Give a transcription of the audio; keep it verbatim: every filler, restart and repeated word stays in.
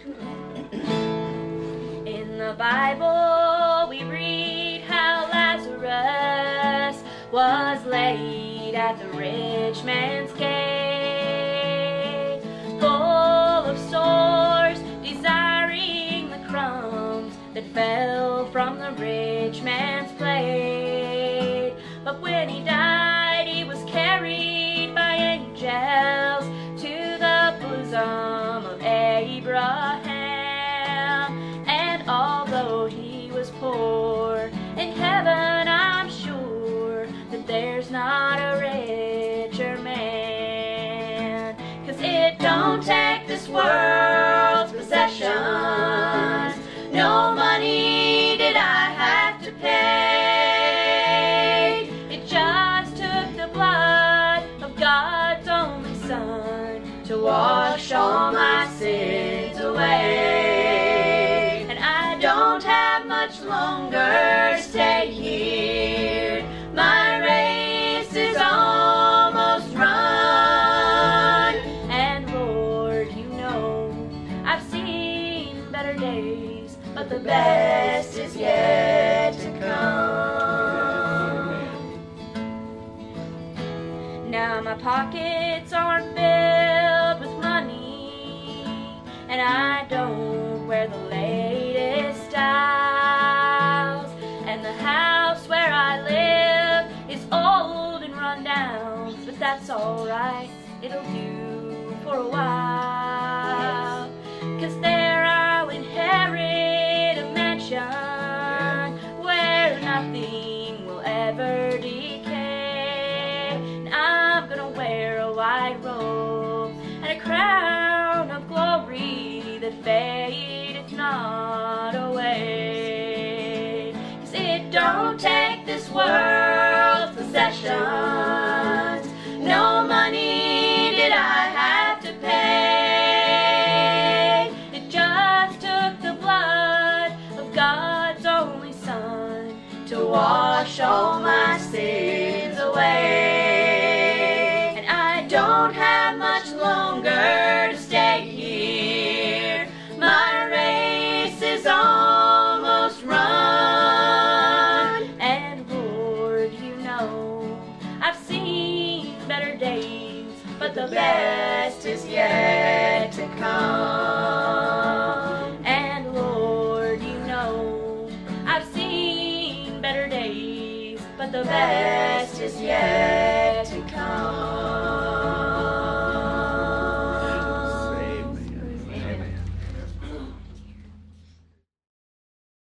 In the Bible we read how Lazarus was laid at the rich man's gate, full of sores, desiring the crumbs that fell from the rich man's plate. But when he died, he was carried by angels to the bosom of Abraham. And although he was poor, in heaven I'm sure that there's not a richer man. 'Cause it don't take this world's possessions, no money did I have to pay. It just took the blood of God's only Son to wash all my sins away. And I don't have much longer to stay here, my race is almost run. And Lord, you know I've seen better days, but the best is yet to come. Now my pockets aren't filled with money, and I don't wear the